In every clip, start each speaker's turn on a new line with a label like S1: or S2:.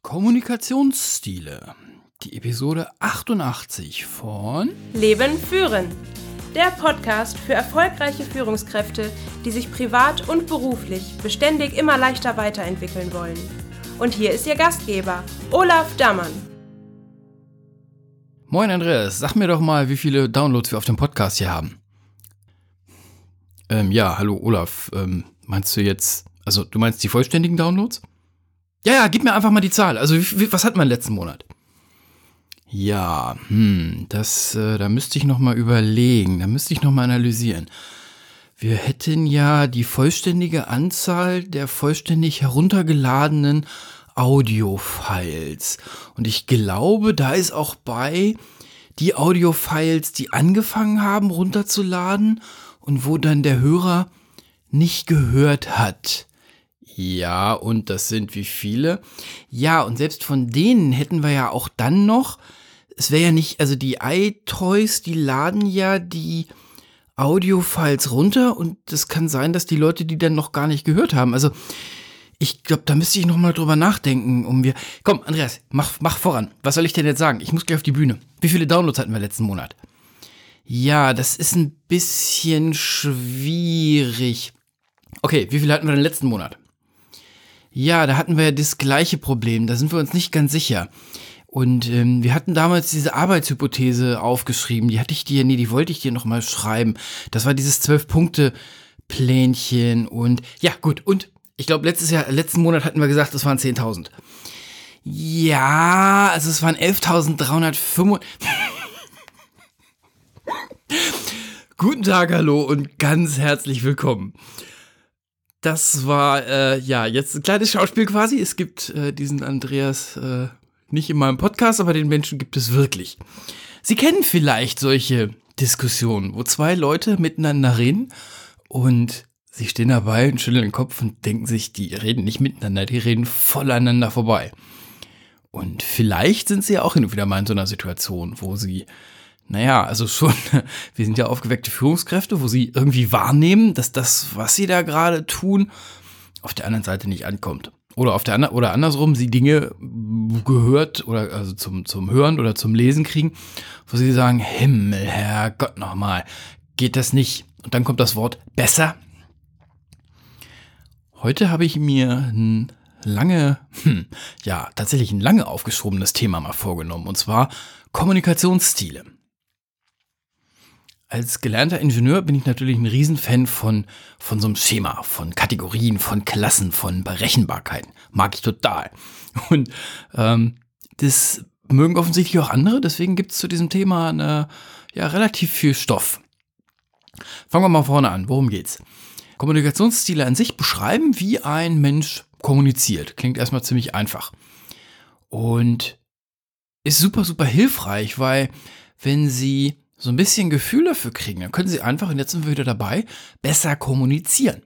S1: Kommunikationsstile. Die Episode 88 von
S2: Leben führen. Der Podcast für erfolgreiche Führungskräfte, die sich privat und beruflich beständig immer leichter weiterentwickeln wollen. Und hier ist Ihr Gastgeber, Olaf Dammann.
S1: Moin Andreas, sag mir doch mal, wie viele Downloads wir auf dem Podcast hier haben. Hallo Olaf, meinst du jetzt, also du meinst die vollständigen Downloads? Ja, gib mir einfach mal die Zahl, also was hatten wir im letzten Monat? Ja, da müsste ich nochmal überlegen, da müsste ich nochmal analysieren. Wir hätten ja die vollständige Anzahl der vollständig heruntergeladenen Audiofiles. Und ich glaube, da ist auch bei die Audiofiles, die angefangen haben runterzuladen und wo dann der Hörer nicht gehört hat. Ja, und das sind wie viele? Ja, und selbst von denen hätten wir ja auch dann noch, es wäre ja nicht, also die iToys, die laden ja die Audiofiles runter und es kann sein, dass die Leute die dann noch gar nicht gehört haben. Also ich glaube, da müsste ich noch mal drüber nachdenken, Komm, Andreas, mach voran. Was soll ich denn jetzt sagen? Ich muss gleich auf die Bühne. Wie viele Downloads hatten wir letzten Monat? Ja, das ist ein bisschen schwierig. Okay, wie viele hatten wir denn letzten Monat? Ja, da hatten wir ja das gleiche Problem. Da sind wir uns nicht ganz sicher. Und wir hatten damals diese Arbeitshypothese aufgeschrieben. Die wollte ich dir noch mal schreiben. Das war dieses 12-Punkte-Plänchen. Und ja, gut. Und ich glaube, letzten Monat hatten wir gesagt, es waren 10.000. Ja, also es waren 11.305. Guten Tag, hallo und ganz herzlich willkommen. Das war, jetzt ein kleines Schauspiel quasi. Es gibt diesen Andreas nicht in meinem Podcast, aber den Menschen gibt es wirklich. Sie kennen vielleicht solche Diskussionen, wo zwei Leute miteinander reden und sie stehen dabei und schütteln den Kopf und denken sich, die reden nicht miteinander, die reden voll aneinander vorbei. Und vielleicht sind sie ja auch hin und wieder mal in so einer Situation, wo sie, wir sind ja aufgeweckte Führungskräfte, wo sie irgendwie wahrnehmen, dass das, was sie da gerade tun, auf der anderen Seite nicht ankommt. Oder oder andersrum, sie Dinge gehört oder also zum Hören oder zum Lesen kriegen, wo sie sagen, Himmel, Herrgott nochmal, geht das nicht? Und dann kommt das Wort besser. Heute habe ich mir ein lange aufgeschobenes Thema mal vorgenommen, und zwar Kommunikationsstile. Als gelernter Ingenieur bin ich natürlich ein Riesenfan von so einem Schema, von Kategorien, von Klassen, von Berechenbarkeiten. Mag ich total. Und das mögen offensichtlich auch andere, deswegen gibt es zu diesem Thema relativ viel Stoff. Fangen wir mal vorne an. Worum geht's? Kommunikationsstile an sich beschreiben, wie ein Mensch kommuniziert. Klingt erstmal ziemlich einfach. Und ist super, super hilfreich, weil wenn Sie so ein bisschen Gefühl dafür kriegen, dann können Sie einfach, und jetzt sind wir wieder dabei, besser kommunizieren.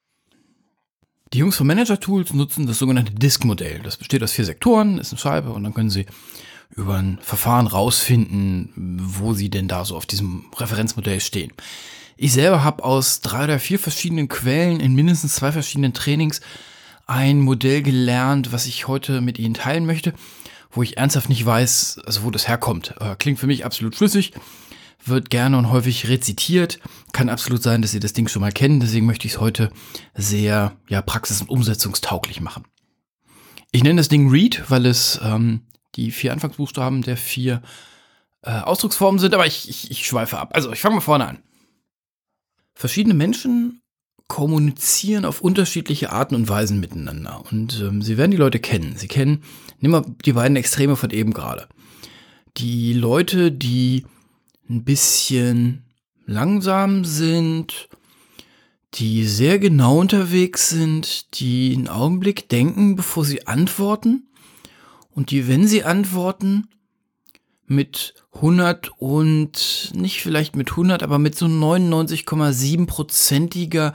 S1: Die Jungs von Manager Tools nutzen das sogenannte DISC-Modell. Das besteht aus 4 Sektoren, ist eine Scheibe, und dann können Sie über ein Verfahren rausfinden, wo Sie denn da so auf diesem Referenzmodell stehen. Ich selber habe aus 3 oder 4 verschiedenen Quellen in mindestens 2 verschiedenen Trainings ein Modell gelernt, was ich heute mit Ihnen teilen möchte, wo ich ernsthaft nicht weiß, also wo das herkommt. Klingt für mich absolut schlüssig, wird gerne und häufig rezitiert. Kann absolut sein, dass Sie das Ding schon mal kennen, deswegen möchte ich es heute sehr praxis- und umsetzungstauglich machen. Ich nenne das Ding READ, weil es die 4 Anfangsbuchstaben der 4 Ausdrucksformen sind, aber ich schweife ab. Also ich fange mal vorne an. Verschiedene Menschen kommunizieren auf unterschiedliche Arten und Weisen miteinander. Und Sie werden die Leute kennen. Nimm mal die beiden Extreme von eben gerade. Die Leute, die ein bisschen langsam sind, die sehr genau unterwegs sind, die einen Augenblick denken, bevor sie antworten. Und die, wenn sie antworten, mit 100 und nicht vielleicht mit 100, aber mit so 99,7%iger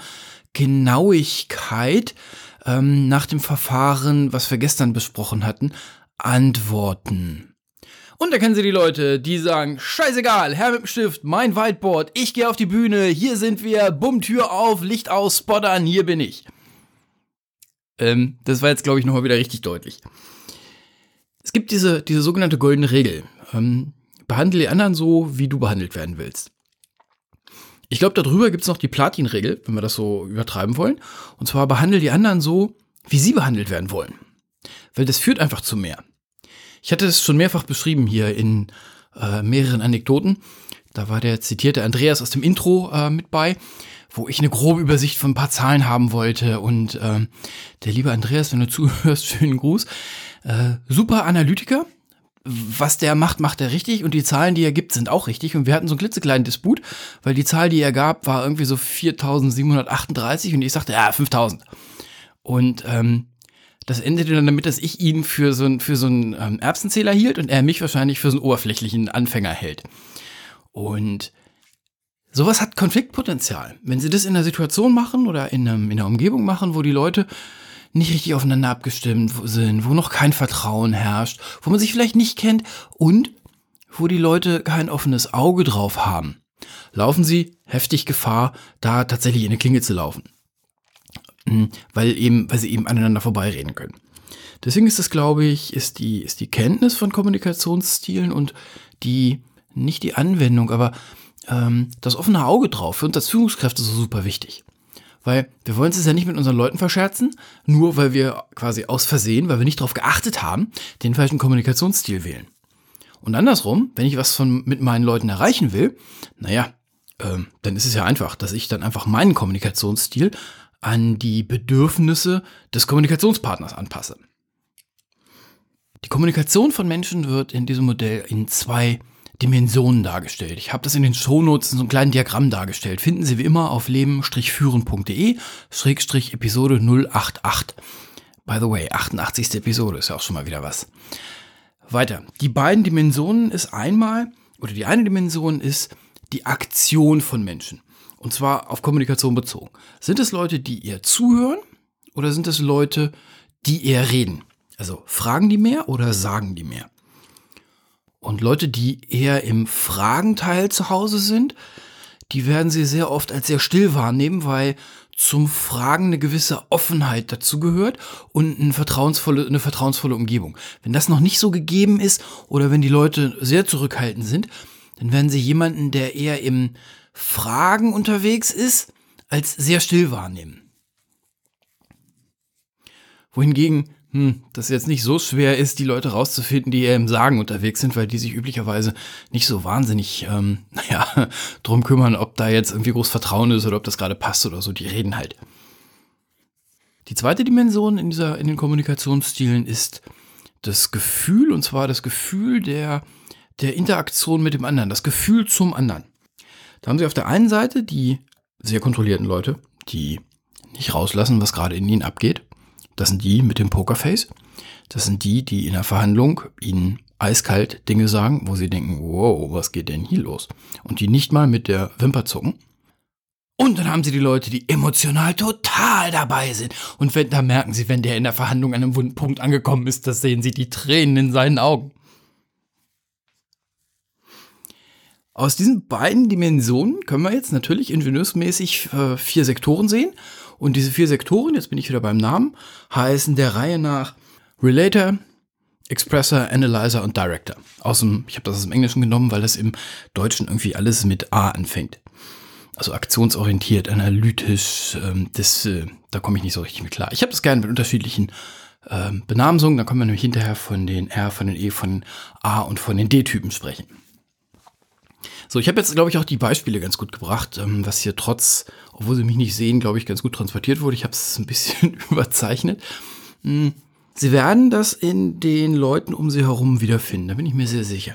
S1: Genauigkeit nach dem Verfahren, was wir gestern besprochen hatten, antworten. Und da kennen Sie die Leute, die sagen, scheißegal, Herr mit dem Stift, mein Whiteboard, ich gehe auf die Bühne, hier sind wir, bumm, Tür auf, Licht aus, Spot an, hier bin ich. Das war jetzt, glaube ich, nochmal wieder richtig deutlich. Es gibt diese sogenannte goldene Regel. Behandle die anderen so, wie du behandelt werden willst. Ich glaube, darüber gibt es noch die Platin-Regel, wenn wir das so übertreiben wollen. Und zwar behandle die anderen so, wie sie behandelt werden wollen. Weil das führt einfach zu mehr. Ich hatte es schon mehrfach beschrieben hier in mehreren Anekdoten. Da war der zitierte Andreas aus dem Intro mit bei, wo ich eine grobe Übersicht von ein paar Zahlen haben wollte. Und der liebe Andreas, wenn du zuhörst, schönen Gruß. Super Analytiker. Was der macht, macht er richtig und die Zahlen, die er gibt, sind auch richtig. Und wir hatten so einen klitzekleinen Disput, weil die Zahl, die er gab, war irgendwie so 4.738 und ich sagte, ja, 5.000. Und das endete dann damit, dass ich ihn für so einen Erbsenzähler hielt und er mich wahrscheinlich für so einen oberflächlichen Anfänger hält. Und sowas hat Konfliktpotenzial. Wenn sie das in einer Situation machen oder in einer Umgebung machen, wo die Leute nicht richtig aufeinander abgestimmt sind, wo noch kein Vertrauen herrscht, wo man sich vielleicht nicht kennt und wo die Leute kein offenes Auge drauf haben, laufen sie heftig Gefahr, da tatsächlich in eine Klinge zu laufen. Weil sie eben aneinander vorbeireden können. Deswegen ist das, glaube ich, ist die Kenntnis von Kommunikationsstilen und nicht die Anwendung, aber das offene Auge drauf für uns als Führungskräfte so super wichtig. Weil wir wollen es ja nicht mit unseren Leuten verscherzen, nur weil wir quasi aus Versehen, weil wir nicht darauf geachtet haben, den falschen Kommunikationsstil wählen. Und andersrum, wenn ich was mit meinen Leuten erreichen will, dann ist es ja einfach, dass ich dann einfach meinen Kommunikationsstil an die Bedürfnisse des Kommunikationspartners anpasse. Die Kommunikation von Menschen wird in diesem Modell in 2 Dimensionen dargestellt. Ich habe das in den Shownotes in so einem kleinen Diagramm dargestellt. Finden Sie wie immer auf leben-führen.de/Episode 088. By the way, 88. Episode ist ja auch schon mal wieder was. Weiter. Die eine Dimension ist die Aktion von Menschen. Und zwar auf Kommunikation bezogen. Sind es Leute, die eher zuhören oder sind es Leute, die eher reden? Also fragen die mehr oder sagen die mehr? Und Leute, die eher im Fragenteil zu Hause sind, die werden Sie sehr oft als sehr still wahrnehmen, weil zum Fragen eine gewisse Offenheit dazugehört und eine vertrauensvolle Umgebung. Wenn das noch nicht so gegeben ist oder wenn die Leute sehr zurückhaltend sind, dann werden Sie jemanden, der eher im Fragen unterwegs ist, als sehr still wahrnehmen. Wohingegen das jetzt nicht so schwer ist, die Leute rauszufinden, die eher im Sagen unterwegs sind, weil die sich üblicherweise nicht so wahnsinnig drum kümmern, ob da jetzt irgendwie groß Vertrauen ist oder ob das gerade passt oder so. Die reden halt. Die zweite Dimension in den Kommunikationsstilen ist das Gefühl, und zwar das Gefühl der Interaktion mit dem anderen, das Gefühl zum anderen. Da haben Sie auf der einen Seite die sehr kontrollierten Leute, die nicht rauslassen, was gerade in ihnen abgeht. Das sind die mit dem Pokerface. Das sind die in der Verhandlung ihnen eiskalt Dinge sagen, wo sie denken, wow, was geht denn hier los? Und die nicht mal mit der Wimper zucken. Und dann haben Sie die Leute, die emotional total dabei sind. Und da merken Sie, wenn der in der Verhandlung an einem wunden Punkt angekommen ist, das sehen Sie die Tränen in seinen Augen. Aus diesen beiden Dimensionen können wir jetzt natürlich ingenieursmäßig 4 Sektoren sehen. Und diese 4 Sektoren, jetzt bin ich wieder beim Namen, heißen der Reihe nach Relator, Expressor, Analyzer und Director. Ich habe das aus dem Englischen genommen, weil das im Deutschen irgendwie alles mit A anfängt. Also aktionsorientiert, analytisch, da komme ich nicht so richtig mit klar. Ich habe das gerne mit unterschiedlichen Benamsungen, dann können wir nämlich hinterher von den R, von den E, von den A und von den D-Typen sprechen. So, ich habe jetzt, glaube ich, auch die Beispiele ganz gut gebracht, was hier obwohl Sie mich nicht sehen, glaube ich, ganz gut transportiert wurde. Ich habe es ein bisschen überzeichnet. Sie werden das in den Leuten um Sie herum wiederfinden, da bin ich mir sehr sicher.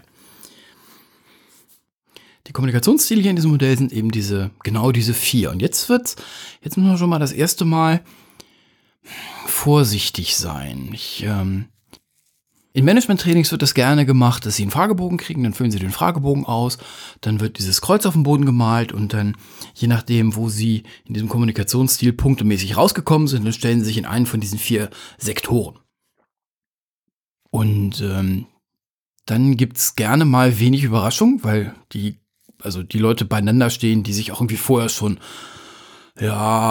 S1: Die Kommunikationsstile hier in diesem Modell sind eben diese 4. Und jetzt müssen wir schon mal das erste Mal vorsichtig sein. In Management-Trainings wird das gerne gemacht, dass Sie einen Fragebogen kriegen, dann füllen Sie den Fragebogen aus, dann wird dieses Kreuz auf dem Boden gemalt und dann, je nachdem, wo Sie in diesem Kommunikationsstil punktemäßig rausgekommen sind, dann stellen Sie sich in einen von diesen 4 Sektoren. Und dann gibt's gerne mal wenig Überraschung, weil die Leute beieinander stehen, die sich auch irgendwie vorher schon,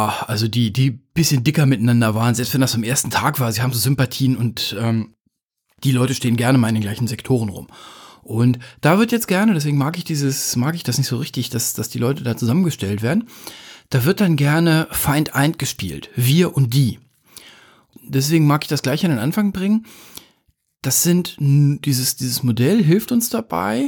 S1: die bisschen dicker miteinander waren, selbst wenn das am ersten Tag war, sie haben so Sympathien und Die Leute stehen gerne mal in den gleichen Sektoren rum. Und da wird jetzt gerne, deswegen mag ich das nicht so richtig, dass die Leute da zusammengestellt werden. Da wird dann gerne Find-Eind gespielt. Wir und die. Deswegen mag ich das gleich an den Anfang bringen. Dieses Modell hilft uns dabei,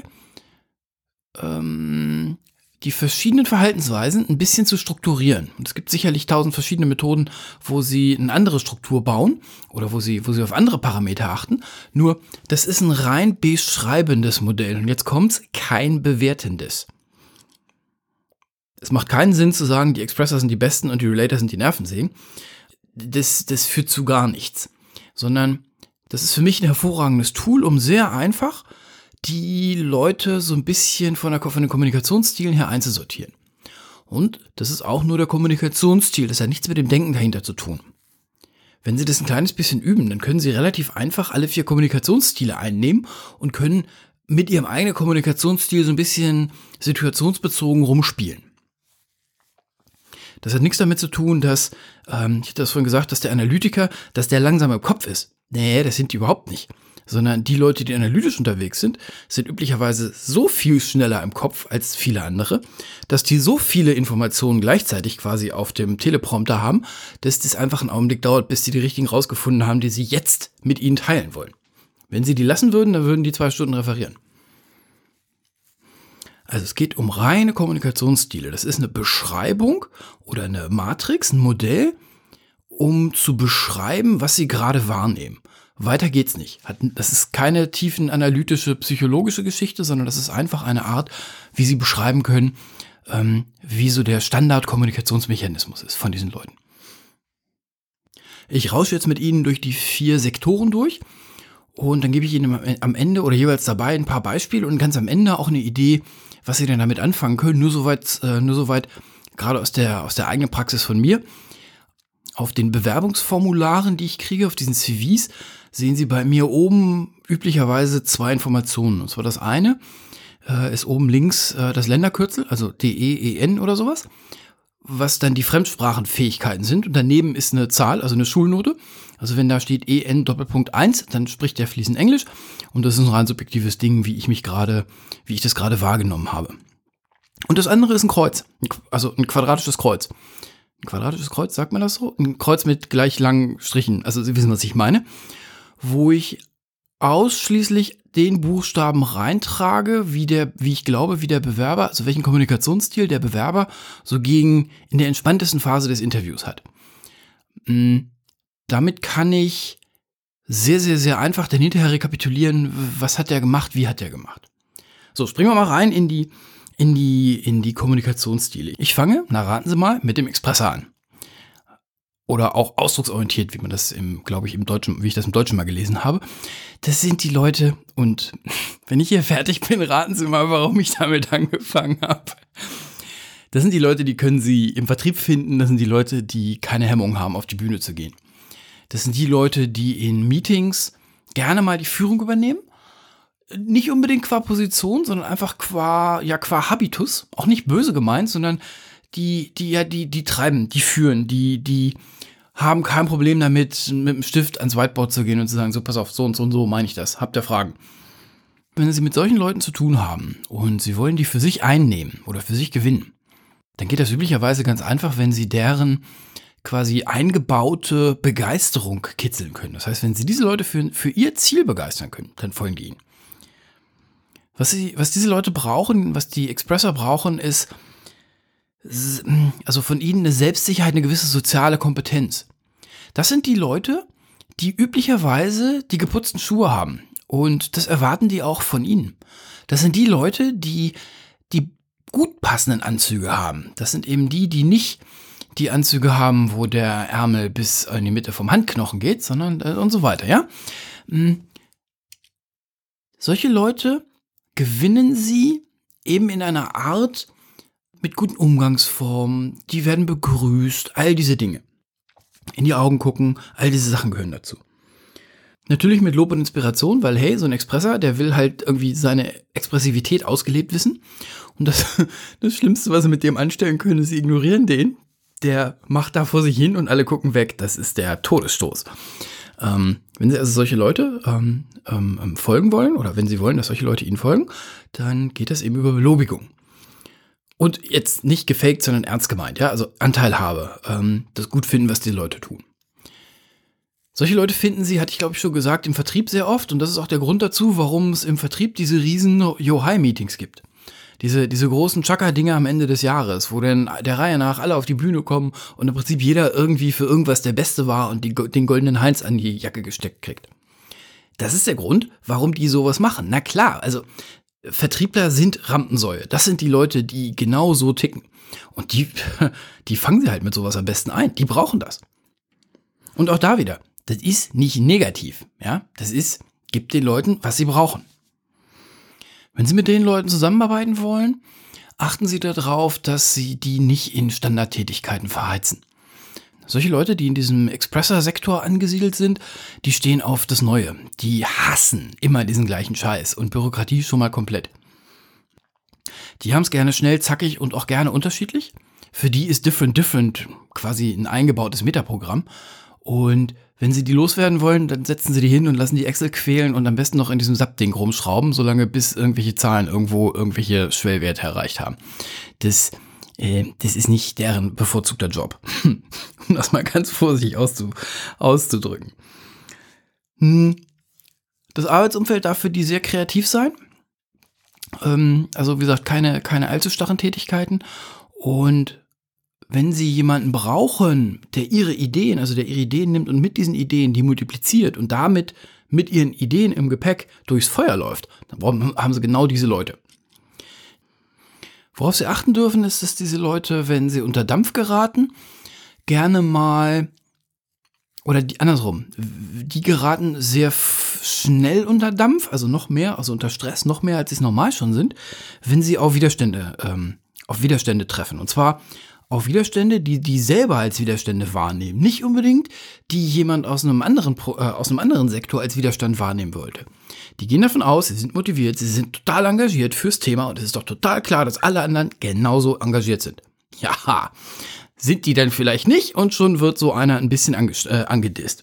S1: die verschiedenen Verhaltensweisen ein bisschen zu strukturieren. Und es gibt sicherlich 1000 verschiedene Methoden, wo sie eine andere Struktur bauen oder wo sie auf andere Parameter achten. Nur, das ist ein rein beschreibendes Modell. Und jetzt kommt's, kein bewertendes. Es macht keinen Sinn zu sagen, die Expressor sind die Besten und die Relator sind die Nervensägen. Das führt zu gar nichts. Sondern das ist für mich ein hervorragendes Tool, um sehr einfach die Leute so ein bisschen von den Kommunikationsstilen her einzusortieren. Und das ist auch nur der Kommunikationsstil, das hat nichts mit dem Denken dahinter zu tun. Wenn Sie das ein kleines bisschen üben, dann können Sie relativ einfach alle 4 Kommunikationsstile einnehmen und können mit Ihrem eigenen Kommunikationsstil so ein bisschen situationsbezogen rumspielen. Das hat nichts damit zu tun, dass, ich hatte das vorhin gesagt, dass der Analytiker, dass der langsam im Kopf ist. Nee, das sind die überhaupt nicht. Sondern die Leute, die analytisch unterwegs sind üblicherweise so viel schneller im Kopf als viele andere, dass die so viele Informationen gleichzeitig quasi auf dem Teleprompter haben, dass das einfach einen Augenblick dauert, bis sie die richtigen rausgefunden haben, die sie jetzt mit ihnen teilen wollen. Wenn sie die lassen würden, dann würden die 2 Stunden referieren. Also es geht um reine Kommunikationsstile. Das ist eine Beschreibung oder eine Matrix, ein Modell, um zu beschreiben, was sie gerade wahrnehmen. Weiter geht's nicht. Das ist keine tiefen analytische, psychologische Geschichte, sondern das ist einfach eine Art, wie sie beschreiben können, wie so der Standard-Kommunikationsmechanismus ist von diesen Leuten. Ich rausche jetzt mit Ihnen durch die 4 Sektoren durch und dann gebe ich Ihnen am Ende oder jeweils dabei ein paar Beispiele und ganz am Ende auch eine Idee, was Sie denn damit anfangen können. Nur soweit gerade aus der eigenen Praxis von mir. Auf den Bewerbungsformularen, die ich kriege, auf diesen CVs, sehen Sie bei mir oben üblicherweise 2 Informationen. Und zwar das eine ist oben links das Länderkürzel, also DEEN oder sowas, was dann die Fremdsprachenfähigkeiten sind. Und daneben ist eine Zahl, also eine Schulnote. Also wenn da steht EN Doppelpunkt 1, dann spricht der fließend Englisch. Und das ist ein rein subjektives Ding, wie ich das gerade wahrgenommen habe. Und das andere ist ein Kreuz, also ein quadratisches Kreuz. Ein quadratisches Kreuz, sagt man das so? Ein Kreuz mit gleich langen Strichen, also Sie wissen, was ich meine. Wo ich ausschließlich den Buchstaben reintrage, wie ich glaube, wie der Bewerber, also welchen Kommunikationsstil der Bewerber so in der entspanntesten Phase des Interviews hat. Damit kann ich sehr, sehr, sehr einfach dann hinterher rekapitulieren, was hat der gemacht, wie hat der gemacht. So, springen wir mal rein in die Kommunikationsstile. Ich fange, raten Sie mal, mit dem Expressor an. Oder auch ausdrucksorientiert, wie ich das im Deutschen mal gelesen habe. Das sind die Leute, und wenn ich hier fertig bin, raten Sie mal, warum ich damit angefangen habe. Das sind die Leute, die können Sie im Vertrieb finden. Das sind die Leute, die keine Hemmung haben, auf die Bühne zu gehen. Das sind die Leute, die in Meetings gerne mal die Führung übernehmen. Nicht unbedingt qua Position, sondern einfach qua Habitus. Auch nicht böse gemeint, sondern die treiben, die führen, die haben kein Problem damit, mit dem Stift ans Whiteboard zu gehen und zu sagen, so, pass auf, so und so und so meine ich das. Habt ihr Fragen? Wenn Sie mit solchen Leuten zu tun haben und Sie wollen die für sich einnehmen oder für sich gewinnen, dann geht das üblicherweise ganz einfach, wenn Sie deren quasi eingebaute Begeisterung kitzeln können. Das heißt, wenn Sie diese Leute für ihr Ziel begeistern können, dann folgen die Ihnen. Was diese Leute brauchen, was die Expressor brauchen, ist also von ihnen eine Selbstsicherheit, eine gewisse soziale Kompetenz. Das sind die Leute, die üblicherweise die geputzten Schuhe haben. Und das erwarten die auch von ihnen. Das sind die Leute, die gut passenden Anzüge haben. Das sind eben die nicht die Anzüge haben, wo der Ärmel bis in die Mitte vom Handknochen geht, sondern und so weiter, ja. Solche Leute gewinnen Sie eben in einer Art mit guten Umgangsformen, die werden begrüßt, all diese Dinge. In die Augen gucken, all diese Sachen gehören dazu. Natürlich mit Lob und Inspiration, weil hey, so ein Expressor, der will halt irgendwie seine Expressivität ausgelebt wissen. Und das Schlimmste, was Sie mit dem anstellen können, ist, Sie ignorieren den. Der macht da vor sich hin und alle gucken weg. Das ist der Todesstoß. Wenn Sie also solche Leute folgen wollen oder wenn Sie wollen, dass solche Leute Ihnen folgen, dann geht das eben über Belobigung. Und jetzt nicht gefaked, sondern ernst gemeint, ja, also Anteilhabe, das gut finden, was die Leute tun. Solche Leute finden Sie, hatte ich glaube ich schon gesagt, im Vertrieb sehr oft und das ist auch der Grund dazu, warum es im Vertrieb diese riesen Yo-Hi-Meetings gibt. Diese großen Chaka-Dinger am Ende des Jahres, wo dann der Reihe nach alle auf die Bühne kommen und im Prinzip jeder irgendwie für irgendwas der Beste war und den goldenen Heinz an die Jacke gesteckt kriegt. Das ist der Grund, warum die sowas machen. Na klar, also Vertriebler sind Rampensäue. Das sind die Leute, die genau so ticken. Und die fangen sie halt mit sowas am besten ein. Die brauchen das. Und auch da wieder, das ist nicht negativ. Ja, das ist, gibt den Leuten, was sie brauchen. Wenn Sie mit den Leuten zusammenarbeiten wollen, achten Sie darauf, dass Sie die nicht in Standardtätigkeiten verheizen. Solche Leute, die in diesem Expresser-Sektor angesiedelt sind, die stehen auf das Neue. Die hassen immer diesen gleichen Scheiß und Bürokratie schon mal komplett. Die haben es gerne schnell, zackig und auch gerne unterschiedlich. Für die ist Different quasi ein eingebautes Metaprogramm. Und wenn Sie die loswerden wollen, dann setzen Sie die hin und lassen die Excel quälen und am besten noch in diesem SAP-Ding rumschrauben, solange bis irgendwelche Zahlen irgendwo irgendwelche Schwellwerte erreicht haben. Das ist nicht deren bevorzugter Job. Um das mal ganz vorsichtig auszudrücken. Das Arbeitsumfeld darf für die sehr kreativ sein. Also wie gesagt, keine allzu starren Tätigkeiten. Und wenn Sie jemanden brauchen, der ihre Ideen nimmt und mit diesen Ideen die multipliziert und damit mit ihren Ideen im Gepäck durchs Feuer läuft, dann haben Sie genau diese Leute. Worauf Sie achten dürfen, ist, dass diese Leute, wenn sie unter Dampf geraten, gerne mal, oder andersrum, die geraten sehr schnell unter Dampf, also noch mehr, also unter Stress, noch mehr, als sie es normal schon sind, wenn sie auf Widerstände treffen. Und zwar auf Widerstände, die selber als Widerstände wahrnehmen. Nicht unbedingt, die jemand aus einem anderen Sektor als Widerstand wahrnehmen wollte. Die gehen davon aus, sie sind motiviert, sie sind total engagiert fürs Thema und es ist doch total klar, dass alle anderen genauso engagiert sind. Ja, sind die dann vielleicht nicht und schon wird so einer ein bisschen angedisst.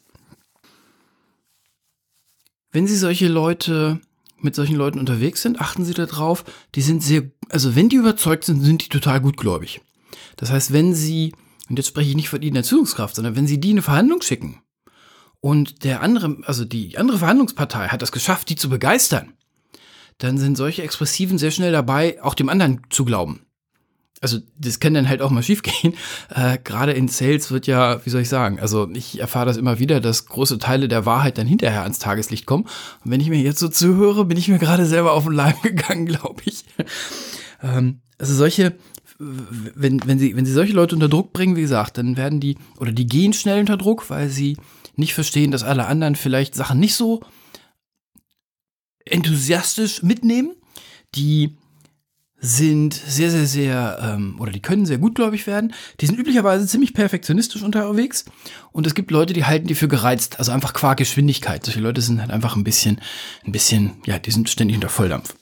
S1: Wenn Sie mit solchen Leuten unterwegs sind, achten Sie darauf, die sind wenn die überzeugt sind, sind die total gutgläubig. Das heißt, wenn Sie, und jetzt spreche ich nicht von Ihnen als Führungskraft, sondern wenn Sie die in eine Verhandlung schicken und die andere Verhandlungspartei hat es geschafft, die zu begeistern, dann sind solche Expressiven sehr schnell dabei, auch dem anderen zu glauben. Also das kann dann halt auch mal schief gehen. Gerade in Sales wird ja, wie soll ich sagen, also ich erfahre das immer wieder, dass große Teile der Wahrheit dann hinterher ans Tageslicht kommen. Und wenn ich mir jetzt so zuhöre, bin ich mir gerade selber auf den Leim gegangen, glaube ich. Also wenn Sie solche Leute unter Druck bringen, wie gesagt, dann werden die gehen schnell unter Druck, weil sie nicht verstehen, dass alle anderen vielleicht Sachen nicht so enthusiastisch mitnehmen. Die sind sehr, sehr, sehr, die können sehr gutgläubig werden. Die sind üblicherweise ziemlich perfektionistisch unterwegs. Und es gibt Leute, die halten die für gereizt, also einfach qua Geschwindigkeit. Solche Leute sind halt einfach ein bisschen, ja, die sind ständig unter Volldampf.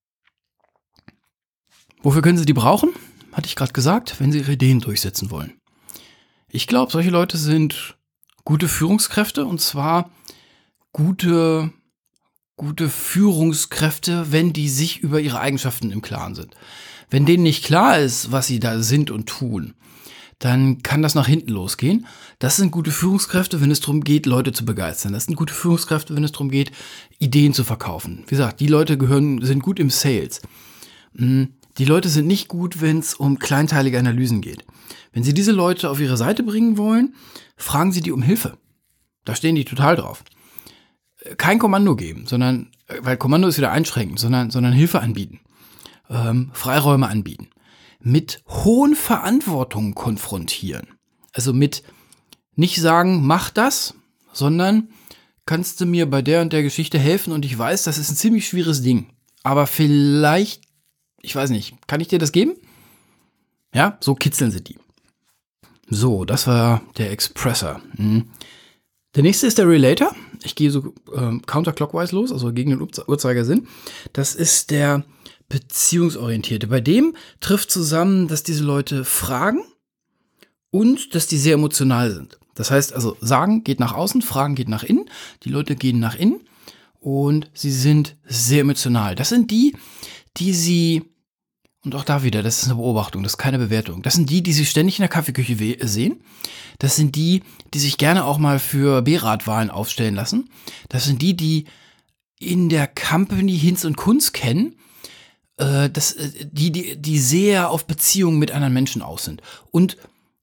S1: Wofür können Sie die brauchen? Hatte ich gerade gesagt, wenn Sie Ihre Ideen durchsetzen wollen. Ich glaube, solche Leute sind gute Führungskräfte und zwar gute Führungskräfte, wenn die sich über ihre Eigenschaften im Klaren sind. Wenn denen nicht klar ist, was sie da sind und tun, dann kann das nach hinten losgehen. Das sind gute Führungskräfte, wenn es darum geht, Leute zu begeistern. Das sind gute Führungskräfte, wenn es darum geht, Ideen zu verkaufen. Wie gesagt, die Leute sind gut im Sales. Die Leute sind nicht gut, wenn es um kleinteilige Analysen geht. Wenn Sie diese Leute auf Ihre Seite bringen wollen, fragen Sie die um Hilfe. Da stehen die total drauf. Kein Kommando geben, weil Kommando ist wieder einschränkend, sondern Hilfe anbieten. Freiräume anbieten. Mit hohen Verantwortungen konfrontieren. Also mit nicht sagen, mach das, sondern kannst du mir bei der und der Geschichte helfen und ich weiß, das ist ein ziemlich schwieriges Ding. Aber vielleicht, ich weiß nicht, kann ich dir das geben? Ja, so kitzeln sie die. So, das war der Expresser. Der nächste ist der Relator. Ich gehe so counterclockwise los, also gegen den Uhrzeigersinn. Das ist der Beziehungsorientierte. Bei dem trifft zusammen, dass diese Leute fragen und dass die sehr emotional sind. Das heißt also, sagen geht nach außen, fragen geht nach innen. Die Leute gehen nach innen und sie sind sehr emotional. Das sind die sie, und auch da wieder, das ist eine Beobachtung, das ist keine Bewertung. Das sind die sie ständig in der Kaffeeküche sehen. Das sind die sich gerne auch mal für B-Rat-Wahlen aufstellen lassen. Das sind die in der Company Hinz und Kunz kennen. Die sehr auf Beziehungen mit anderen Menschen aus sind. Und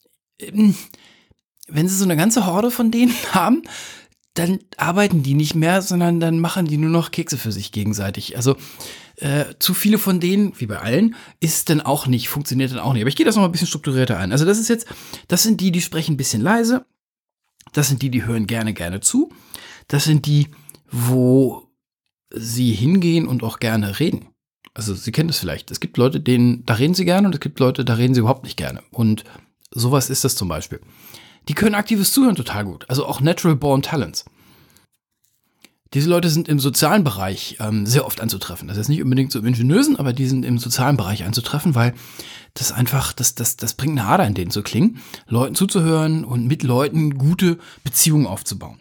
S1: wenn sie so eine ganze Horde von denen haben, dann arbeiten die nicht mehr, sondern dann machen die nur noch Kekse für sich gegenseitig. Also zu viele von denen, wie bei allen, ist dann auch nicht, funktioniert dann auch nicht. Aber ich gehe das noch mal ein bisschen strukturierter ein. Also das sind die sprechen ein bisschen leise. Das sind die hören gerne zu. Das sind die, wo sie hingehen und auch gerne reden. Also Sie kennen das vielleicht. Es gibt Leute, da reden sie gerne und es gibt Leute, da reden sie überhaupt nicht gerne. Und sowas ist das zum Beispiel. Die können aktives Zuhören total gut. Also auch Natural Born Talents. Diese Leute sind im sozialen Bereich sehr oft anzutreffen. Das ist nicht unbedingt so im Ingenieusen, aber die sind im sozialen Bereich anzutreffen, weil das einfach, das bringt eine Ader in denen zu klingen, Leuten zuzuhören und mit Leuten gute Beziehungen aufzubauen.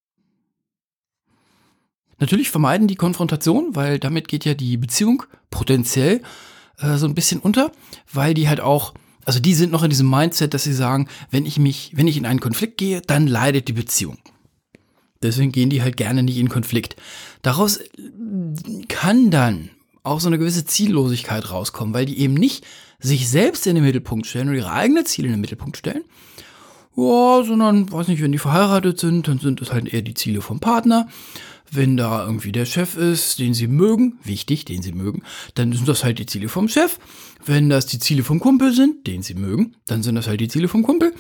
S1: Natürlich vermeiden die Konfrontation, weil damit geht ja die Beziehung potenziell so ein bisschen unter, weil die halt auch, also die sind noch in diesem Mindset, dass sie sagen, wenn ich in einen Konflikt gehe, dann leidet die Beziehung. Deswegen gehen die halt gerne nicht in Konflikt. Daraus kann dann auch so eine gewisse Ziellosigkeit rauskommen, weil die eben nicht sich selbst in den Mittelpunkt stellen oder ihre eigenen Ziele in den Mittelpunkt stellen, ja, sondern, weiß nicht, wenn die verheiratet sind, dann sind das halt eher die Ziele vom Partner. Wenn da irgendwie der Chef ist, den sie mögen, wichtig, den sie mögen, dann sind das halt die Ziele vom Chef. Wenn das die Ziele vom Kumpel sind, den sie mögen, dann sind das halt die Ziele vom Kumpel.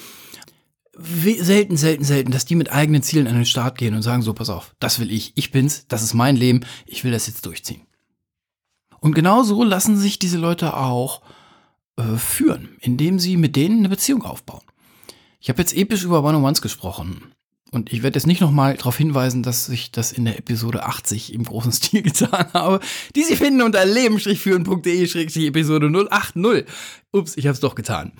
S1: Selten, dass die mit eigenen Zielen an den Start gehen und sagen, so, pass auf, das will ich bin's, das ist mein Leben, ich will das jetzt durchziehen. Und genau so lassen sich diese Leute auch führen, indem sie mit denen eine Beziehung aufbauen. Ich habe jetzt episch über One-on-Ones gesprochen. Und ich werde jetzt nicht nochmal darauf hinweisen, dass ich das in der Episode 80 im großen Stil getan habe, die Sie finden unter leben-führen.de/Episode 080. Ups, ich habe es doch getan.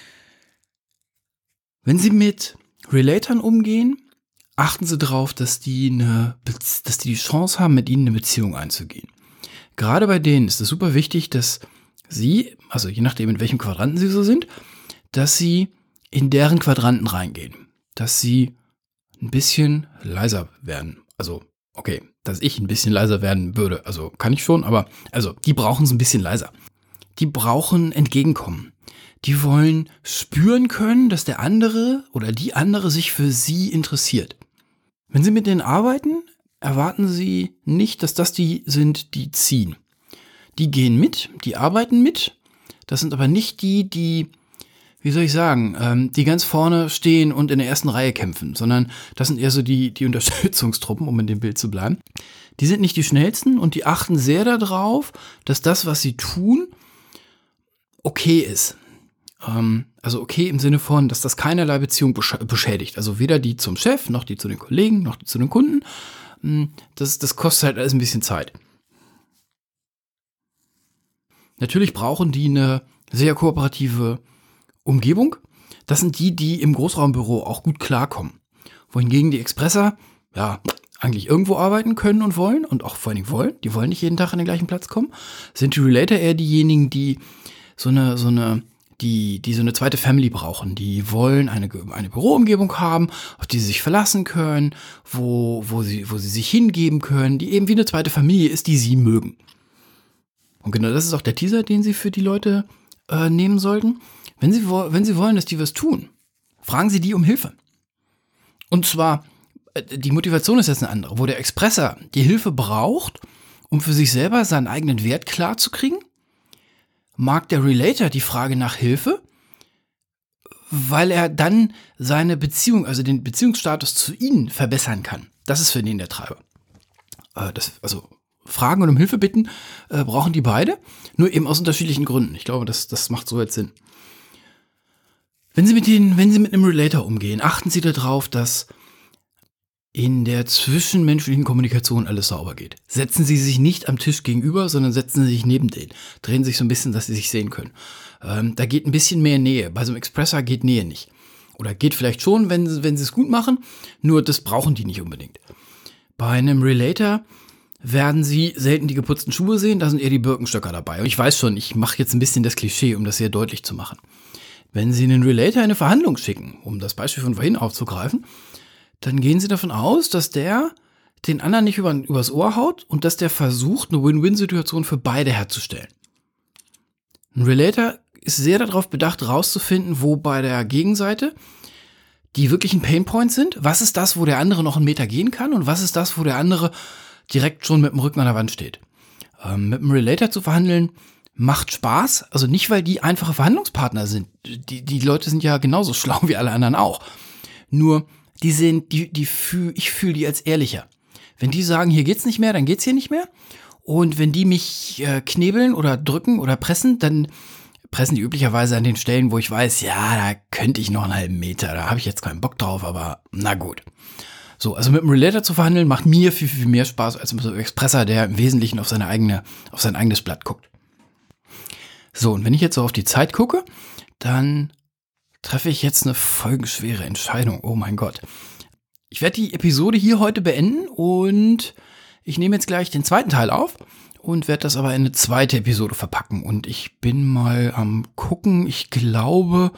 S1: Wenn Sie mit Relatern umgehen, achten Sie darauf, dass die die Chance haben, mit Ihnen eine Beziehung einzugehen. Gerade bei denen ist es super wichtig, dass Sie, also je nachdem, in welchem Quadranten Sie so sind, dass Sie in deren Quadranten reingehen. Dass Sie ein bisschen leiser werden. Also, okay, dass ich ein bisschen leiser werden würde. Also, kann ich schon, aber, also, die brauchen es ein bisschen leiser. Die brauchen Entgegenkommen. Die wollen spüren können, dass der andere oder die andere sich für sie interessiert. Wenn Sie mit denen arbeiten, erwarten Sie nicht, dass das die sind, die ziehen. Die gehen mit, die arbeiten mit. Das sind aber nicht die wie soll ich sagen, die ganz vorne stehen und in der ersten Reihe kämpfen, sondern das sind eher so die Unterstützungstruppen, um in dem Bild zu bleiben. Die sind nicht die schnellsten und die achten sehr darauf, dass das, was sie tun, okay ist. Also okay im Sinne von, dass das keinerlei Beziehung beschädigt. Also weder die zum Chef, noch die zu den Kollegen, noch die zu den Kunden. Das kostet halt alles ein bisschen Zeit. Natürlich brauchen die eine sehr kooperative Umgebung. Das sind die im Großraumbüro auch gut klarkommen. Wohingegen die Expresser, ja, eigentlich irgendwo arbeiten können und wollen und auch vor allen Dingen wollen. Die wollen nicht jeden Tag an den gleichen Platz kommen. Sind die Relator eher diejenigen, die so eine zweite Family brauchen. Die wollen eine Büroumgebung haben, auf die sie sich verlassen können, wo sie sich hingeben können, die eben wie eine zweite Familie ist, die sie mögen. Und genau das ist auch der Teaser, den Sie für die Leute nehmen sollten. Wenn Sie wollen, dass die was tun, fragen Sie die um Hilfe. Und zwar, die Motivation ist jetzt eine andere. Wo der Expresser die Hilfe braucht, um für sich selber seinen eigenen Wert klar zu kriegen, mag der Relator die Frage nach Hilfe, weil er dann seine Beziehung, also den Beziehungsstatus zu Ihnen verbessern kann. Das ist für den der Treiber. Also Fragen und um Hilfe bitten brauchen die beide, nur eben aus unterschiedlichen Gründen. Ich glaube, das macht so jetzt Sinn. Wenn Sie mit einem Relator umgehen, achten Sie darauf, dass in der zwischenmenschlichen Kommunikation alles sauber geht. Setzen Sie sich nicht am Tisch gegenüber, sondern setzen Sie sich neben den. Drehen sich so ein bisschen, dass Sie sich sehen können. Da geht ein bisschen mehr Nähe. Bei so einem Expresser geht Nähe nicht. Oder geht vielleicht schon, wenn sie es gut machen, nur das brauchen die nicht unbedingt. Bei einem Relator werden Sie selten die geputzten Schuhe sehen, da sind eher die Birkenstöcker dabei. Und ich weiß schon, ich mache jetzt ein bisschen das Klischee, um das sehr deutlich zu machen. Wenn Sie einen Relator in eine Verhandlung schicken, um das Beispiel von vorhin aufzugreifen, dann gehen Sie davon aus, dass der den anderen nicht übers Ohr haut und dass der versucht, eine Win-Win-Situation für beide herzustellen. Ein Relator ist sehr darauf bedacht, rauszufinden, wo bei der Gegenseite die wirklichen Painpoints sind. Was ist das, wo der andere noch einen Meter gehen kann und was ist das, wo der andere direkt schon mit dem Rücken an der Wand steht. Mit einem Relator zu verhandeln macht Spaß, also nicht, weil die einfache Verhandlungspartner sind. Die Leute sind ja genauso schlau wie alle anderen auch. Nur, ich fühle die als ehrlicher. Wenn die sagen, hier geht's nicht mehr, dann geht's hier nicht mehr. Und wenn die mich knebeln oder drücken oder pressen, dann pressen die üblicherweise an den Stellen, wo ich weiß, ja, da könnte ich noch einen halben Meter, da habe ich jetzt keinen Bock drauf, aber na gut. So, also mit einem Relator zu verhandeln, macht mir viel, viel mehr Spaß als mit so einem Expressor, der im Wesentlichen auf sein eigenes Blatt guckt. So, und wenn ich jetzt so auf die Zeit gucke, dann treffe ich jetzt eine folgenschwere Entscheidung. Oh mein Gott. Ich werde die Episode hier heute beenden und ich nehme jetzt gleich den zweiten Teil auf und werde das aber in eine zweite Episode verpacken. Und ich bin mal am gucken, ich glaube,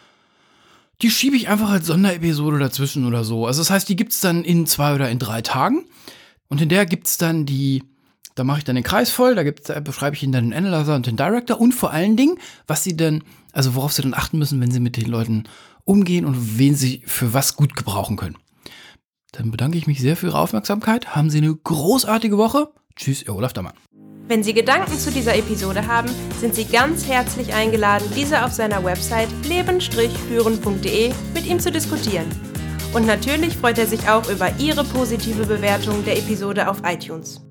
S1: die schiebe ich einfach als Sonderepisode dazwischen oder so. Also das heißt, die gibt's dann in 2 oder in 3 Tagen. Und in der gibt's dann da mache ich dann den Kreis voll, da beschreibe ich Ihnen dann den Analyzer und den Director und vor allen Dingen, worauf Sie dann achten müssen, wenn Sie mit den Leuten umgehen und wen Sie für was gut gebrauchen können. Dann bedanke ich mich sehr für Ihre Aufmerksamkeit. Haben Sie eine großartige Woche. Tschüss, Ihr Olaf Dammann.
S2: Wenn Sie Gedanken zu dieser Episode haben, sind Sie ganz herzlich eingeladen, diese auf seiner Website leben-führen.de mit ihm zu diskutieren. Und natürlich freut er sich auch über Ihre positive Bewertung der Episode auf iTunes.